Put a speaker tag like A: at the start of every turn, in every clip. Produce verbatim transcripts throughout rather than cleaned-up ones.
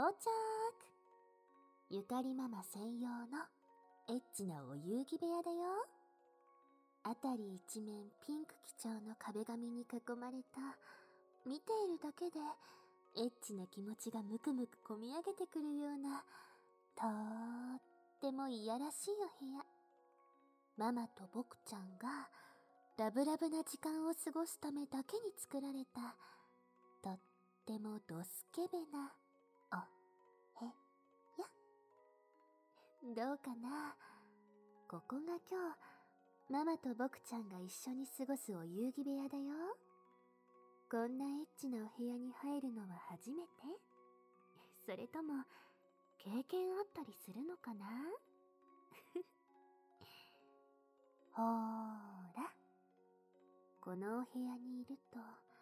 A: 着。ゆかりママ専用のエッチなお遊戯部屋だよ。あたり一面ピンク基調の壁紙に囲まれた、見ているだけでエッチな気持ちがムクムクこみ上げてくるような、とーってもいやらしいお部屋。ママと僕ちゃんがラブラブな時間を過ごすためだけに作られた、とってもドスケベなお部屋。どうかな？ここが今日ママと僕ちゃんが一緒に過ごすお遊戯部屋だよ。こんなエッチなお部屋に入るのは初めて？それとも経験あったりするのかな？ほーら、このお部屋にいると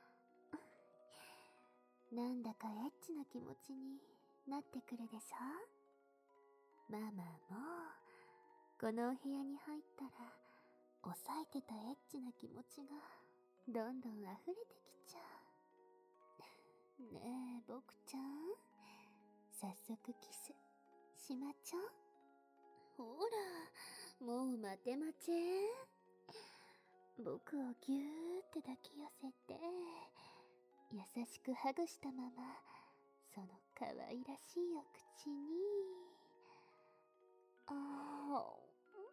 A: なんだかエッチな気持ちになってくるでしょ。ママもこのお部屋に入ったら抑えてたエッチな気持ちがどんどん溢れてきちゃう。ねえ僕ちゃん、早速キスしまちょ。ほら、もう待て待ち。僕をぎゅーって抱き寄せて優しくハグしたまま、その可愛らしいお口に、ああ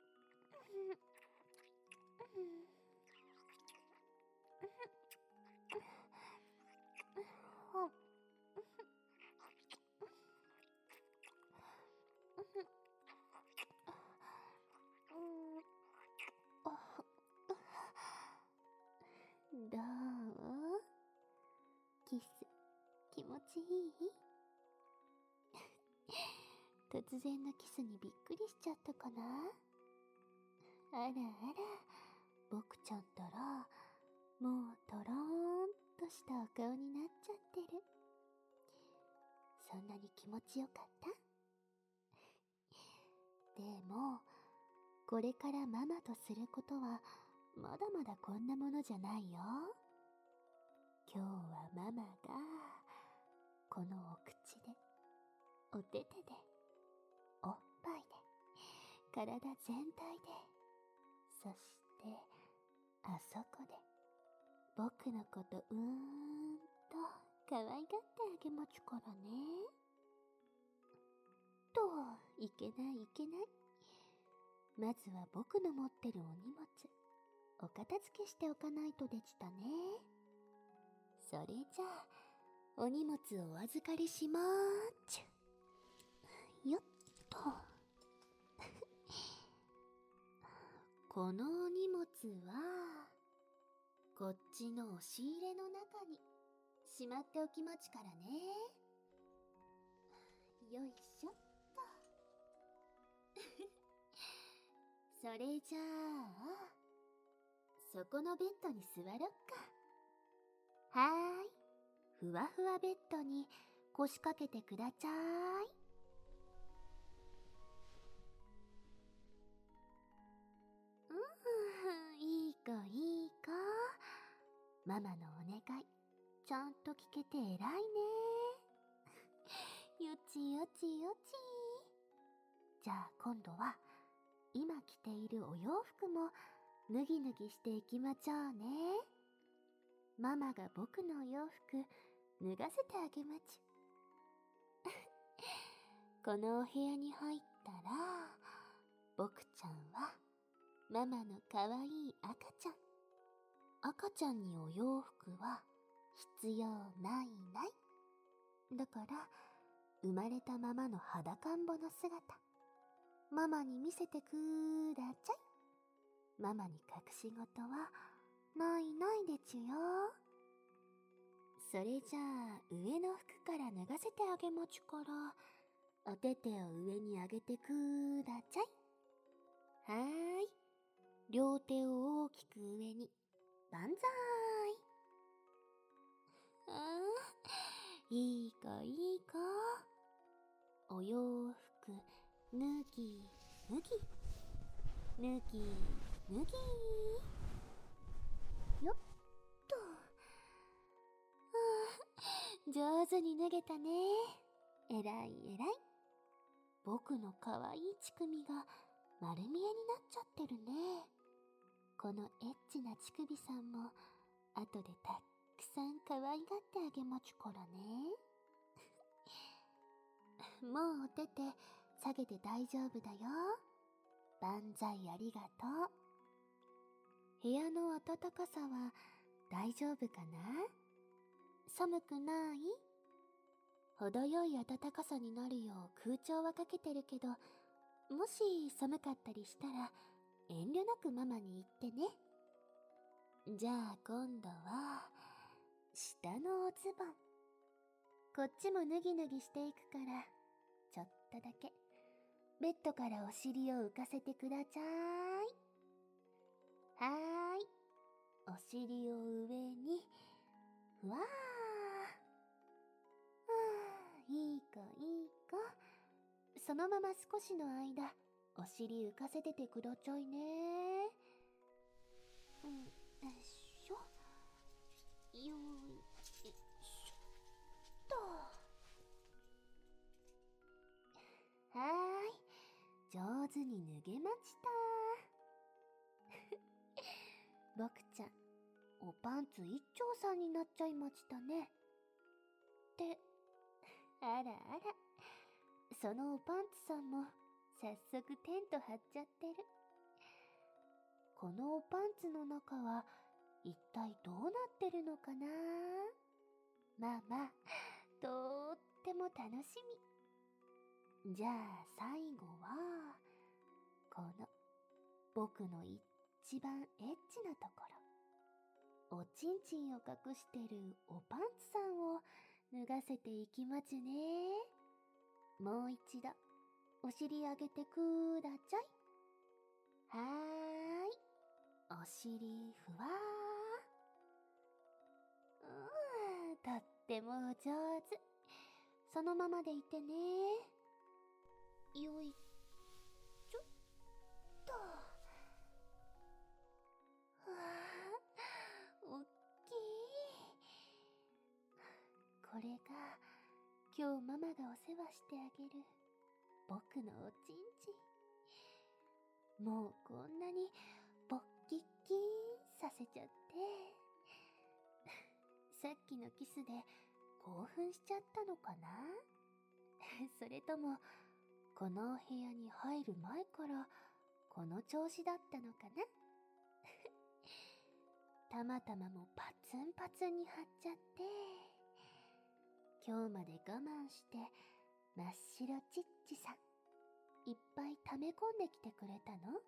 A: どう？キス気持ちいい？突然のキスにびっくりしちゃったかな？あらあら、僕ちゃんたらもうとろーんとしたお顔になっちゃってる。そんなに気持ちよかった？でもこれからママとすることはまだまだこんなものじゃないよ。今日はママがこのお口で、お手手で、おっぱいで、体全体で、そしてあそこで僕のことうーんと可愛がってあげますからね。と、いけないいけない。まずは僕の持ってるお荷物、お片付けしておかないとでしたね。それじゃあ、お荷物をお預かりしまーちゅ。よっと。このお荷物は、こっちの押し入れの中にしまっておきまちからね。よいしょっと。それじゃあ、そこのベッドに座ろっか。はーい。ふわふわベッドに腰掛けてくだちゃーい。うん、いい子いい子。ママのお願い、ちゃんと聞けて偉いね。よちよちよち。じゃあ今度は、今着ているお洋服も脱ぎ脱ぎしていきまちょうね。ママが僕のお洋服脱がせてあげまちゅ。このお部屋に入ったら、僕ちゃんはママのかわいい赤ちゃん。赤ちゃんにお洋服は必要ないない。だから、生まれたままの裸んぼの姿、ママに見せてくだちゃい。ママに隠し事はないないでちゅよ。それじゃあ、上の服から脱がせてあげまちゅから、お手手を上に上げてくだちゃい。はーい。両手を大きく上に、万歳。あー、いい子いい子。お洋服、脱ぎ、脱ぎ。脱ぎ、脱ぎ。よっと。あー、上手に脱げたね。 えらいえらい。僕のかわいい乳首が丸見えになっちゃってるね。このエッチな乳首さんも後でたくさん可愛がってあげまちゅからね。もうお手手下げて大丈夫だよ。万歳ありがとう。部屋の暖かさは大丈夫かな？寒くない？程よい暖かさになるよう空調はかけてるけど、もし寒かったりしたら遠慮なくママに言ってね。じゃあ今度は下のおズボン。こっちも脱ぎ脱ぎしていくから、ちょっとだけベッドからお尻を浮かせてください。はーい。お尻を上に、ふわー。はー、いい子いい子。そのまま少しの間、お尻浮かせててくだちゃいね。うん、よいしょ。よいしょっと。はーい。上手に脱げました。僕ちゃん、おパンツ一丁さんになっちゃいましたね。って、あらあら、そのおパンツさんも早速テント張っちゃってる。このおパンツの中は一体どうなってるのかな？まあまあ、とーっても楽しみ。じゃあ最後は、この僕の一番エッチなところ。おちんちんを隠してるおパンツさんを脱がせていきまちね。もう一度、お尻上げてくだちゃい。はーい。お尻ふわー。うーん、とってもお上手。そのままでいてね。よいちょっと。うわー、おっきい。これが今日ママがお世話してあげる僕のおちんちん。もうこんなにボッキッキーンさせちゃってさっきのキスで興奮しちゃったのかなそれともこのお部屋に入る前からこの調子だったのかなたまたまもパツンパツンに張っちゃって今日まで我慢して真っ白ちっちさんいっぱい溜め込んできてくれたの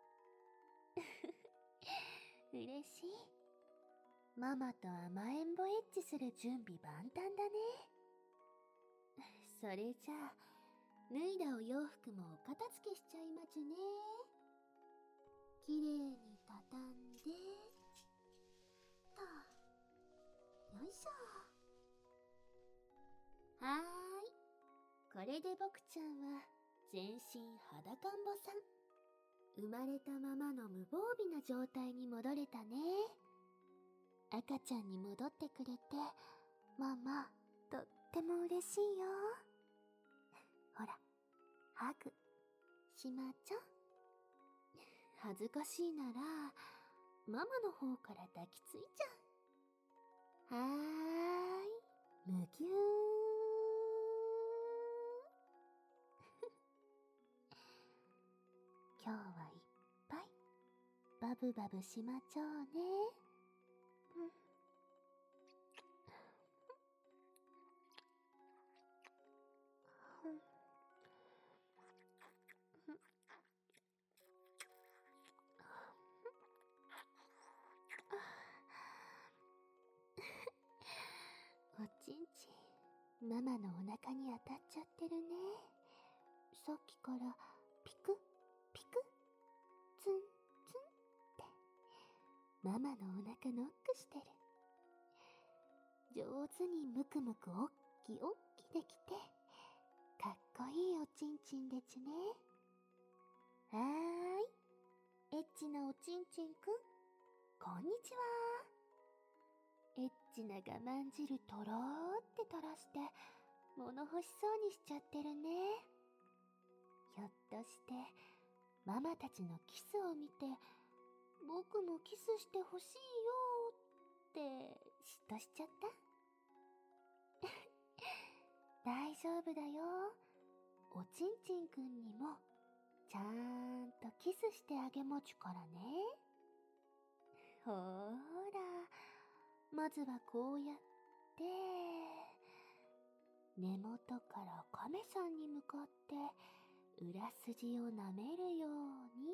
A: 嬉しい。ママと甘えんぼエッチする準備万端だね。それじゃあ脱いだお洋服もお片付けしちゃいまちゅね。きれいに畳んでとよいしょ。はーい。これで僕ちゃんは全身裸んぼさん。生まれたままの無防備な状態に戻れたね。赤ちゃんに戻ってくれてママとっても嬉しいよ。ほらハグしまちょ。恥ずかしいならママの方から抱きついちゃう。はーい、むぎゅー今日はいっぱいバブバブしまちょうね。うん。おちんちんママのお腹に当たっちゃってるね。さっきからピクピクツンツンってママのお腹ノックしてる。上手にムクムクおっきおっきできてかっこいいおちんちんでちゅね。はーい、エッチなおちんちんくんこんにちは。エッチな我慢汁とろーって垂らして物欲しそうにしちゃってるね。ひょっとして、ママたちのキスを見て、僕もキスしてほしいよって嫉妬しちゃった？大丈夫だよ。おちんちんくんにもちゃんとキスしてあげもちからね。ほーら、まずはこうやって根元から亀さんに向かって裏筋を舐めるように。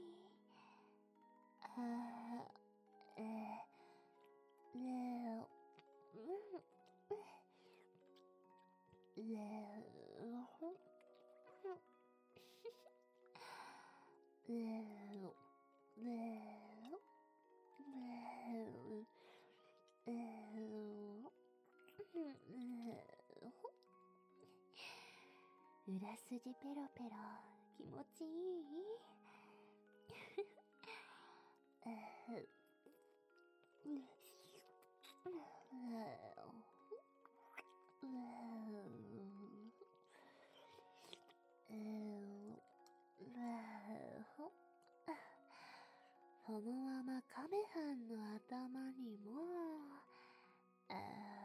A: あー、えー、ねえ、うん、ねえ、ほん、ねえ、ねえ、ねえ、えー、裏筋ペロペロ気持ちいい？えー、うんそのままカメハンの頭にも、あ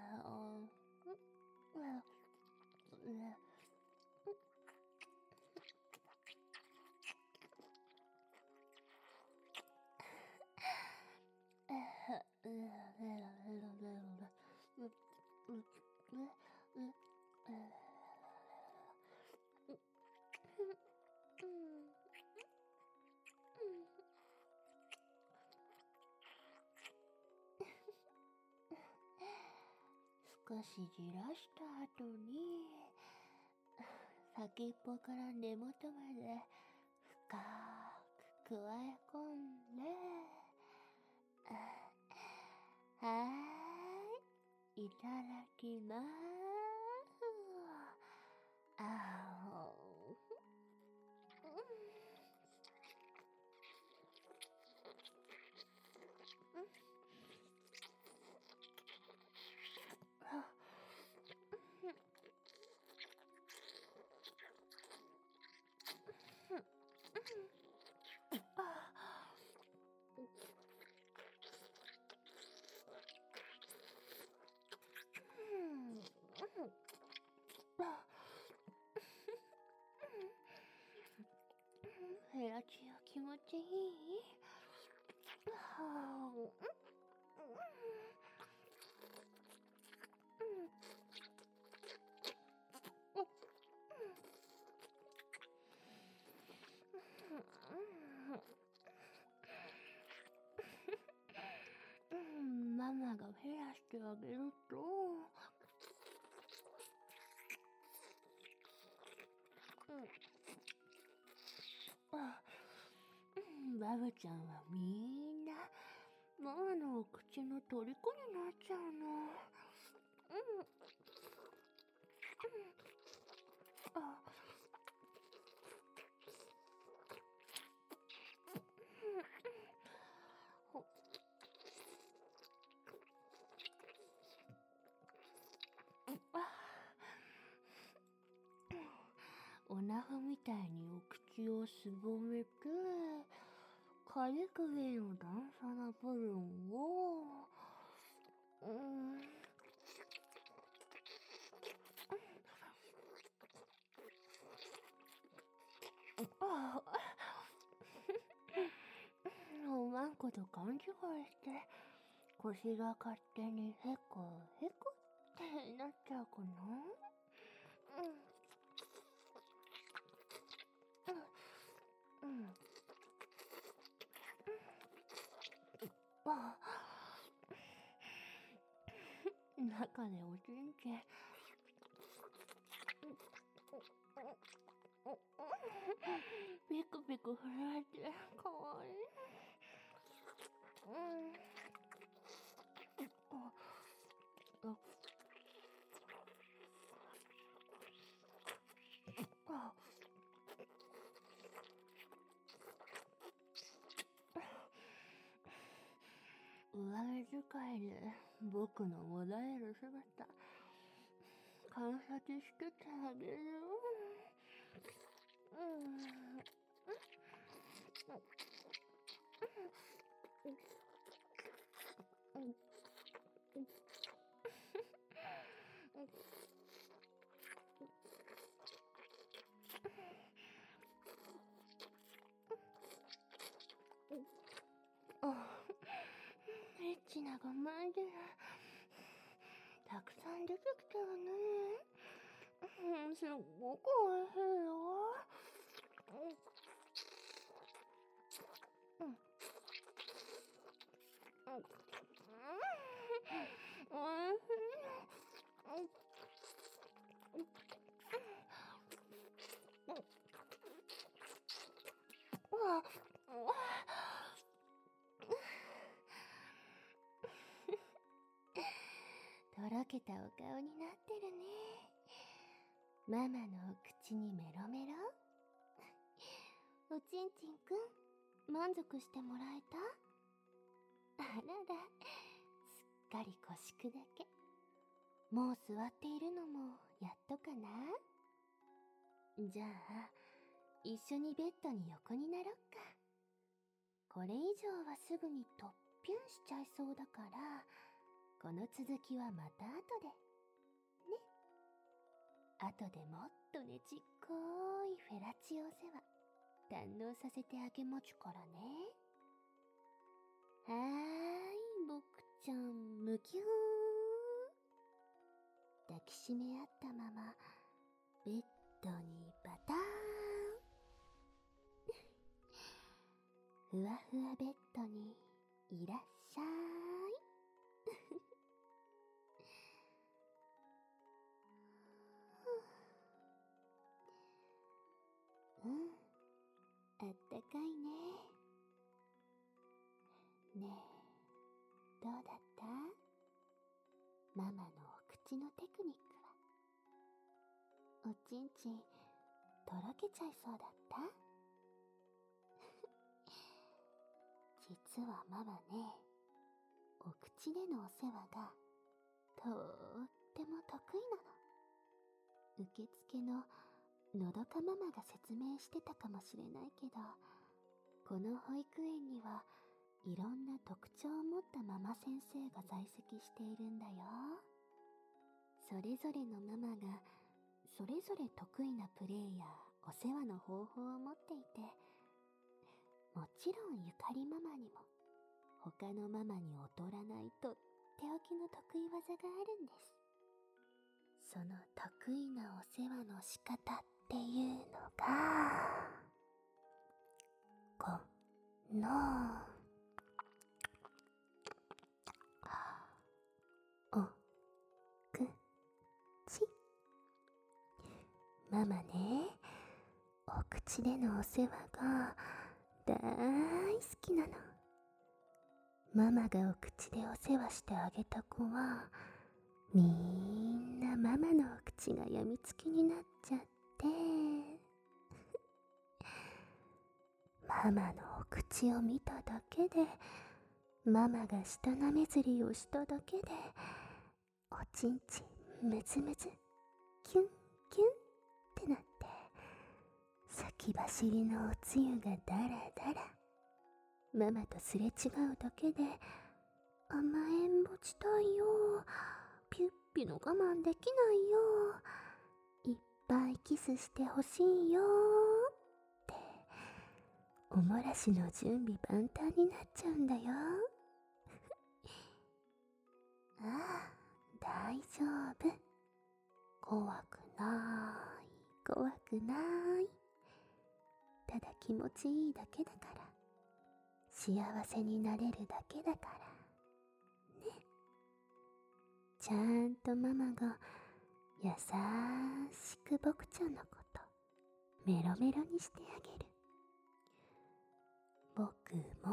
A: 少しじらした後に、先っぽから根元まで深く加え込んで、はーい、いただきまーす。あヘラチオ気持ちいい？はぁ、ママが減らしてあげると、バブちゃんはみんなママのお口の虜になっちゃうの。うん。あ、ほ、あ、おなほみたいにお口をすぼめて、かゆくべの段差な部分を、うん、あ、おまんこと勘違いして、腰が勝手にへこへこってなっちゃうかな。うん。うん。うん。あ、中でおちんちんピクピク震えてかわいい。うん。あ、あ、あ、上目遣いで僕のもだえる姿観察しててあげる。うん。あ、エッチなごまいでたくさん出てきたわね。うん、すっごくおいしいよ。うん。うん。おいしい。うわ、とろけたお顔になってるね。ママのお口にメロメロ。おちんちんくん、満足してもらえた？あらら、すっかり腰砕け。もう座っているのもやっとかな？じゃあ、一緒にベッドに横になろっか。これ以上はすぐにとっぴゅんしちゃいそうだから、この続きはまた後で。ね。後でもっとねちっこいフェラチオ世話、堪能させてあげまちゅからね。はーい、僕ちゃん、むきゅー。抱きしめ合ったまま、ベッドにバターン。ふわふわベッドにいらっしゃい。うん、あったかいね。ねえ、どうだった？ママのお口のテクニックは。おちんちん、とろけちゃいそうだった？実はママね、お口でのお世話がとっても得意なの。受付ののどかママが説明してたかもしれないけど、この保育園にはいろんな特徴を持ったママ先生が在籍しているんだよ。それぞれのママがそれぞれ得意なプレーやお世話の方法を持っていて、もちろんゆかりママにも他のママに劣らないとっておきの得意技があるんです。その得意なお世話の仕方っていうのが、このおくち。ママね、お口でのお世話が大好きなの。ママがお口でお世話してあげた子は、みんなママのお口がやみつきになっちゃって、ママのお口を見ただけで、ママが舌なめずりをしただけで、おちんちんむずむず、キュンキュンってなって、先走りのおつゆがダラダラ。ママとすれ違うだけで、甘えんぼちたいよ。ピュッピの我慢できないよ。いっぱいキスしてほしいよって、おもらしの準備万端になっちゃうんだよ。ああ、大丈夫。怖くない、怖くない。ただ気持ちいいだけだから。幸せになれるだけだからね。ちゃんとママが優しく僕ちゃんのことメロメロにしてあげる。僕も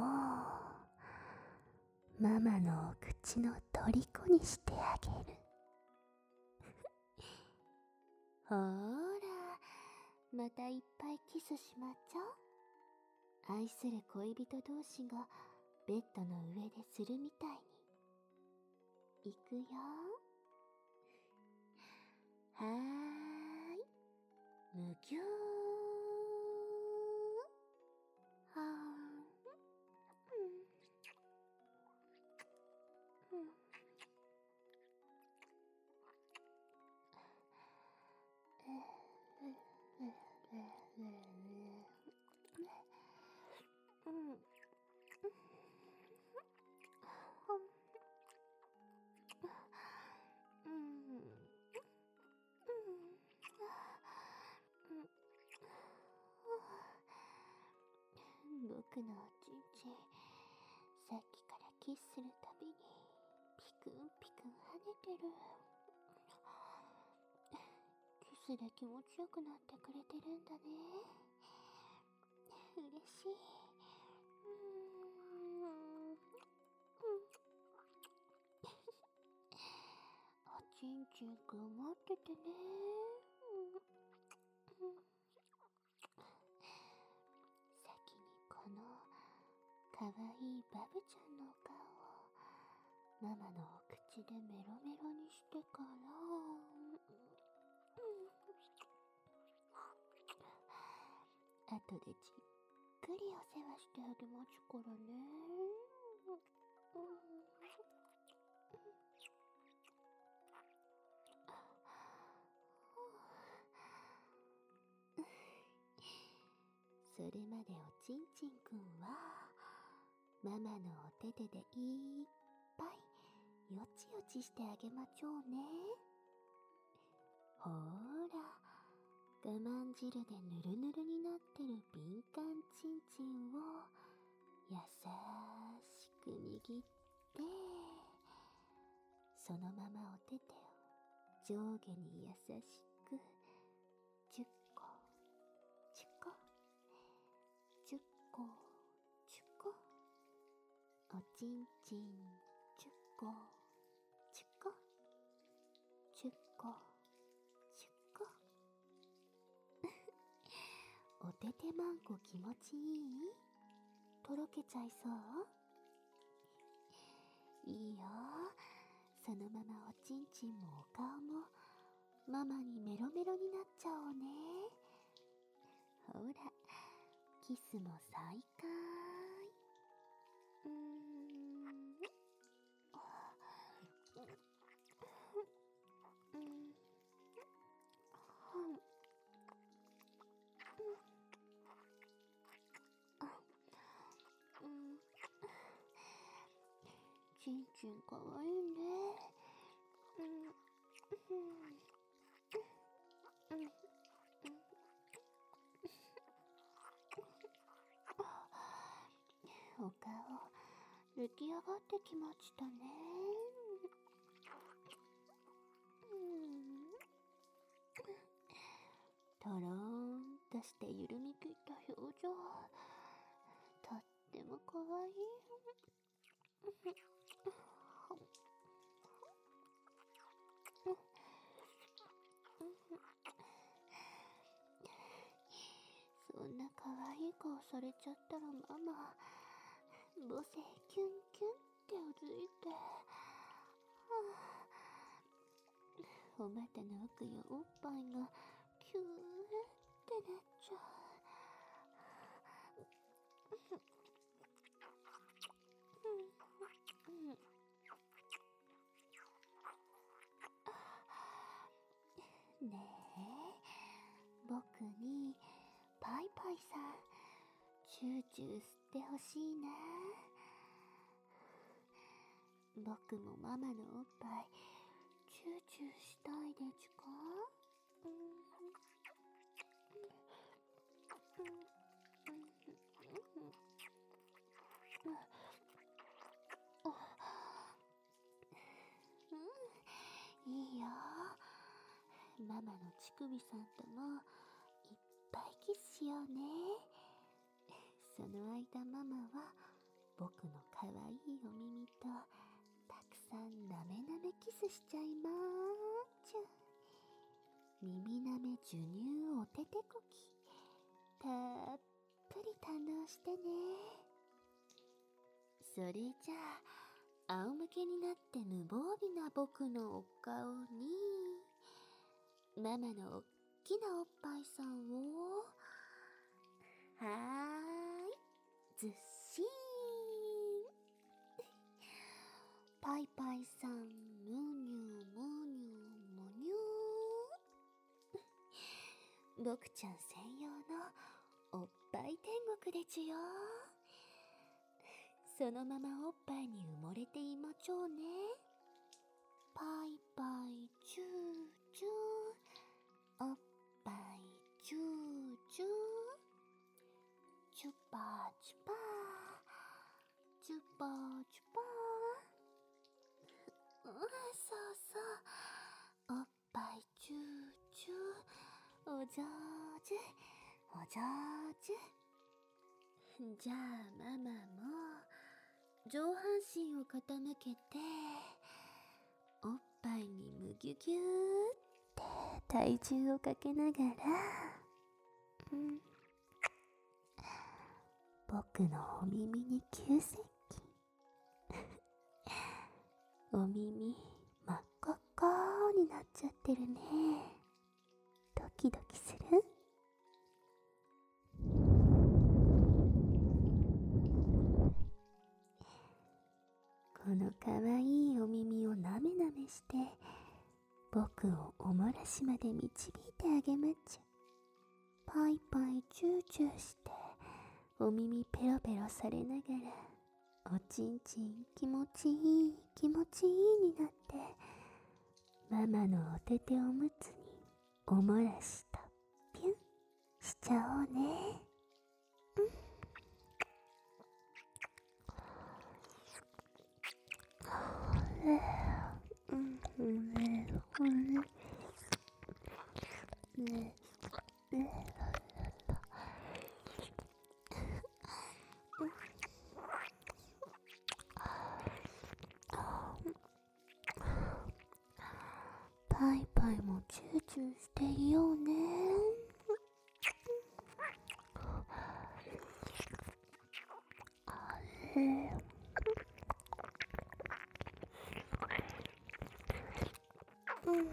A: ママのお口の虜にしてあげる。ほーら、またいっぱいキスしまっちゃう。愛する恋人同士がベッドの上でするみたいに。いくよ。はぎゅー。はーん。うん。うん。うん。うん。僕のおちんちん、さっきからキスするたびにピクンピクン跳ねてる。キスで気持ちよくなってくれてるんだね。嬉しい。うーん。うん。おちんちんくん待っててね。うん。先にこのかわいいバブちゃんのお顔をママのお口でメロメロにしてから、後でじっくりお世話してあげますからね。うん。それまでおちんちんくんはママのお手手でいっぱいよちよちしてあげまちょうね。ほーら、我慢汁でぬるぬるになってる敏感ちんちんを優しく握って、そのままお手手を上下に優しくじゅっこじゅっこじゅっこじゅっこ、おちんちんじゅっこじゅっこじゅっこじゅっこ。お手手まんこ気持ちいい？とろけちゃいそう？いいよ。そのままおちんちんもお顔もママにメロメロになっちゃおうね。ほら、キスも再開。うーん。うん。うん。うん。ちんちんかわいいね。うん。うん。うん。うん。お顔、出来上がってきましたね。うん。とろーんとして緩み切った表情。とってもかわいい。そんなかわいい顔されちゃったらママ、母性キュンキュンってうずいて、はあ、お股の奥やおっぱいがキューってなっちゃう。うん。ねえ、僕にパイパイさんチューチュー吸ってほしいな。僕もママのおっぱいチューチューしたいでちゅか？うん。うん、いいよ。ママの乳首さんともいっぱいキスしようね。その間ママは僕のかわいいお耳とたくさんなめなめキスしちゃいまーちゅ。耳なめ授乳おててこき、たっぷり堪能してね。それじゃあ、仰向けになって無防備な僕のお顔にママのおっきなおっぱいさんを、はーい、ずっしーん。パイパイさん、むにゅむにゅむにゅー。僕ちゃん専用のおっぱい天国でちゅよ。そのままおっぱいに埋もれていまちょうね。パイパイチューチュー、おっぱいチューチュー、チュパーチュパー、チュパーチュパー。うん、そうそう、おっぱいチューチュー、お上手、お上手。じゃあママも上半身を傾けて、おっぱいにむぎゅぎゅーって体重をかけながら、うん、僕のお耳に急接近。お耳真っ赤っかになっちゃってるね。ドキドキする？このかわいいお耳をなめなめして僕をおもらしまで導いてあげまっちゃ。パイパイチューチューしてお耳ペロペロされながら、おちんちん気持ちいい気持ちいいになって、ママのおてておむつにおもらしとピュンしちゃおうね。うん、うん、うん、うん、うん、うん。パイパイもチューチューしていようね。あれ、うん、うん、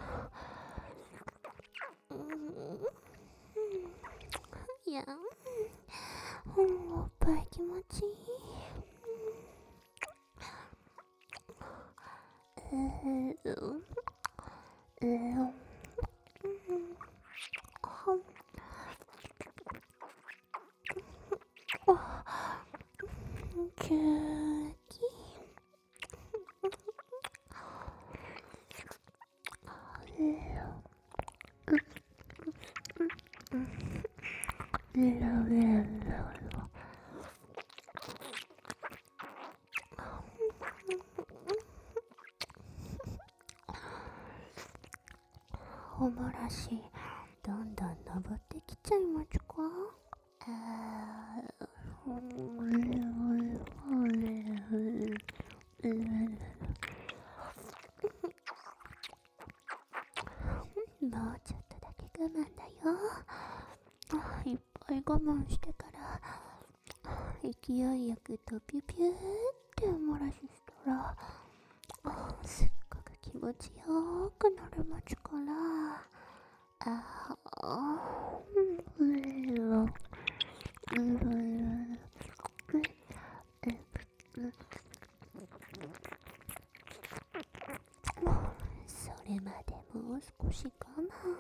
A: いや、うん、おっぱい気持ちいい。えー、うん、えー、うん、キューキおもらしどんどん登ってきちゃいまちゅか。あー、もうちょっとだけ我慢だよ。いっぱい我慢してから勢いよくとピュピューっておもらししたら、すっごく気持ちよくなるまちから。ああ、うん、うん、うん、それまでもう少し我慢。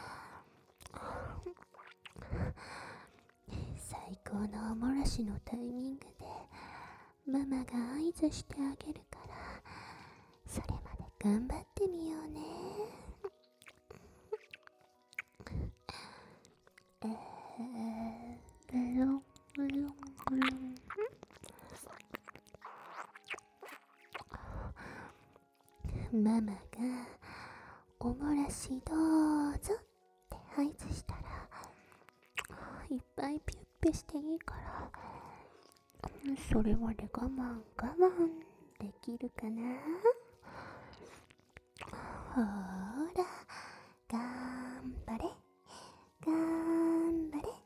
A: 最高のおもらしのタイミングでママが合図してあげるから、それまで頑張ってみようね。えー、ロンロンロン。ママがおもらしどうぞって合図したら、いっぱいピュッピュしていいから、それまで我慢我慢できるかな。ほーら、頑張れ頑張れ。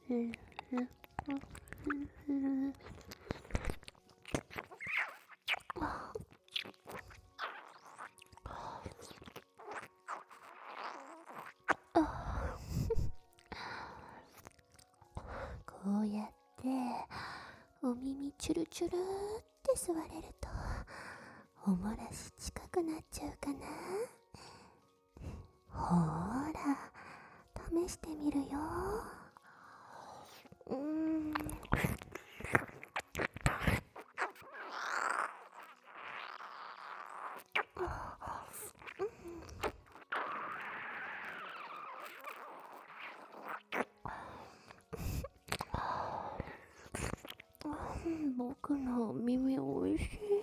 A: こうやってお耳チュルチュルって吸われるとおもらし近くなっちゃうかな。ほーら試してみるよ。うーん僕の耳おいしい。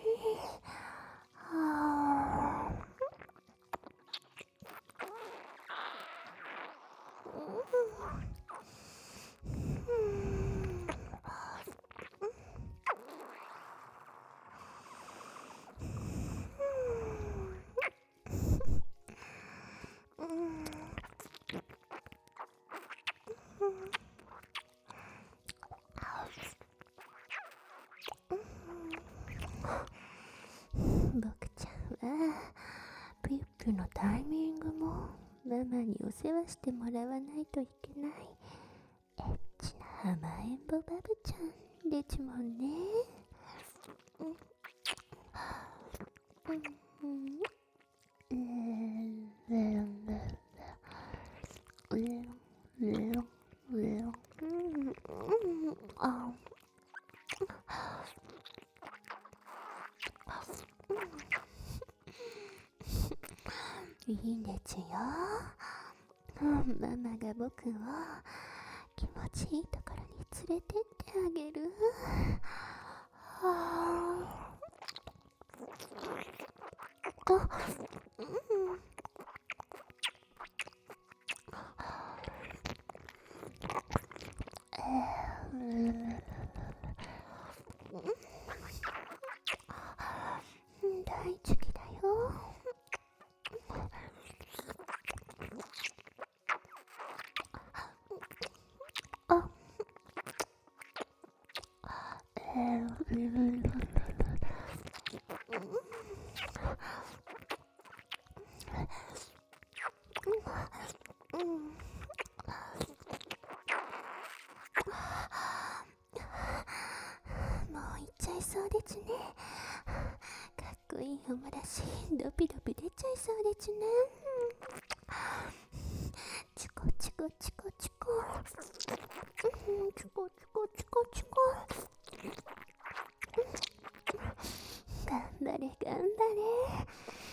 A: はあ、僕ちゃんはピッピのタイミングもママにお世話してもらわないといけないエッチな甘えん坊バブちゃんでちもんね。うんうんうんあいいんですよ。ママが僕を気持ちいいところに連れてってあげる。はあ、あ、うん、大好きだよ。あ、もう行っちゃいそうですね。かっこいいおもらしドピドピ出ちゃいそうですね。チコチコチコチコチコチコチコチコ頑張れ頑張れ。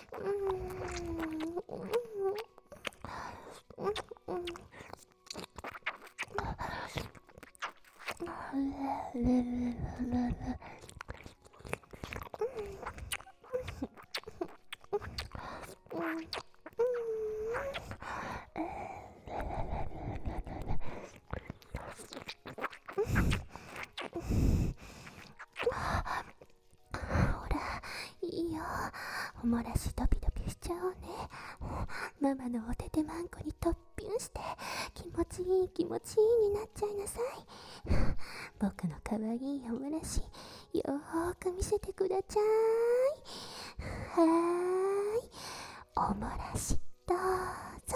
A: ほらいいよ、おもらしドピドピしちゃおうね。ママのお手手まんこにトッピンして気持ちいい気持ちいいになっちゃいなさい。僕のかわいいおもらしよーく見せてください。はーい、おもらしどうぞ。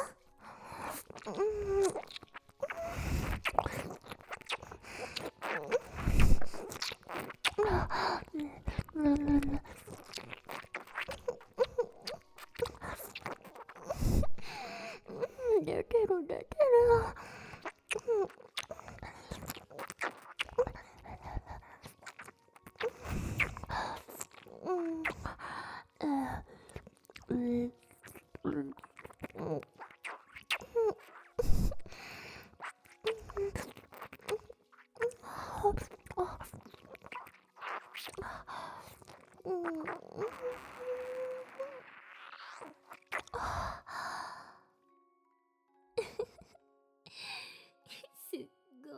A: 出てる出てる。すっご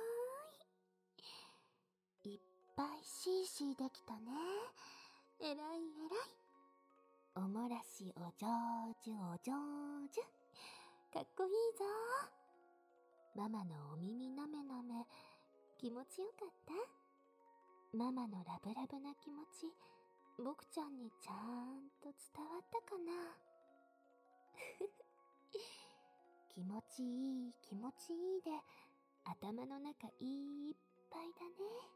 A: ーい。いっぱいシーシーできたね。えらいえらい。おもらしお上手お上手。かっこいいぞ。 ママのお耳なめなめ、気持ちよかった？ママのラブラブな気持ち、僕ちゃんにちゃんと伝わったかな？気持ちいい気持ちいいで頭の中いっぱいだね。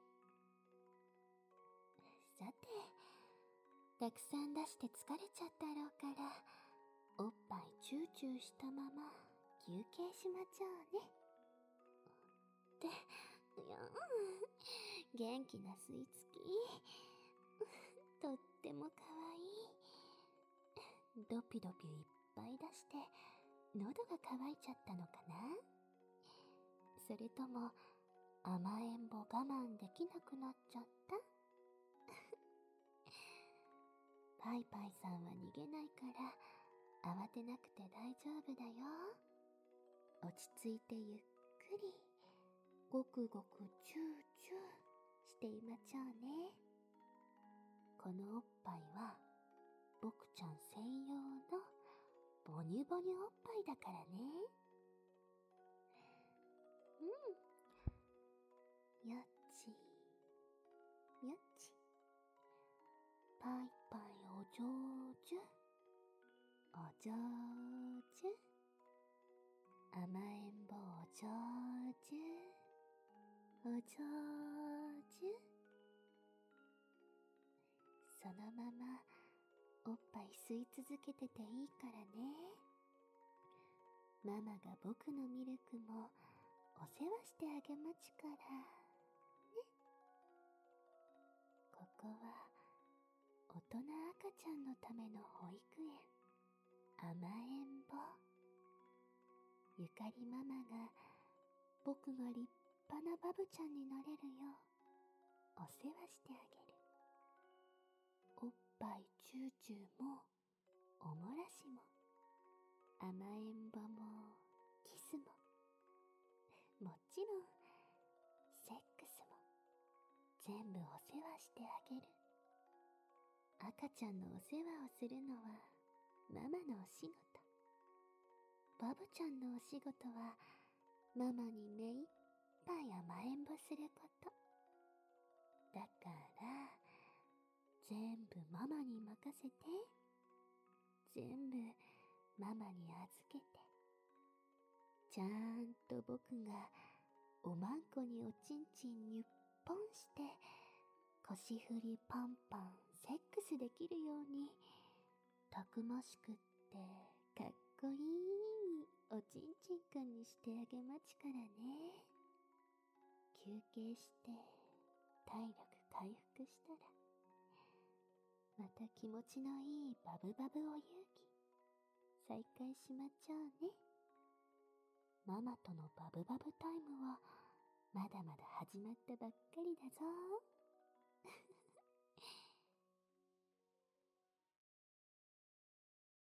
A: さて、たくさん出して疲れちゃったろうから、おっぱいチューチューしたまま休憩しまちょうね。って、いや元気な吸い付き。とってもかわいい。ドピドピいっぱい出して喉が渇いちゃったのかな？それとも甘えんぼ我慢できなくなっちゃった？パイパイさんは逃げないから慌てなくて大丈夫だよ。落ち着いてゆっくりごくごくチューチューしていまちょうね。このおっぱいは僕ちゃん専用のボニュボニュおっぱいだからね。うん。よっちよっち。パイパイお上手お上手。甘えん坊お上手お上手。そのままおっぱい吸い続けてていいからね。ママが僕のミルクもお世話してあげまちからね。ここは大人赤ちゃんのための保育園、甘えん坊。ゆかりママが僕が立派なバブちゃんになれるようお世話してあげる。おっぱいチューチューもおもらしも甘えん坊もキスも、もちろんセックスも全部お世話してあげる。赤ちゃんのお世話をするのはママのお仕事。バブちゃんのお仕事はママに目いっぱい甘えんぼすること。だから全部ママに任せて。全部ママに預けて。ちゃんと僕がおまんこにおちんちんにゅっぽんして腰振りパンパンセックスできるようにたくましくってかっこいいおちんちんくんにしてあげまちからね。休憩して体力回復したらまた気持ちのいいバブバブお遊戯再開しまちょうね。ママとのバブバブタイムはまだまだ始まったばっかりだぞ。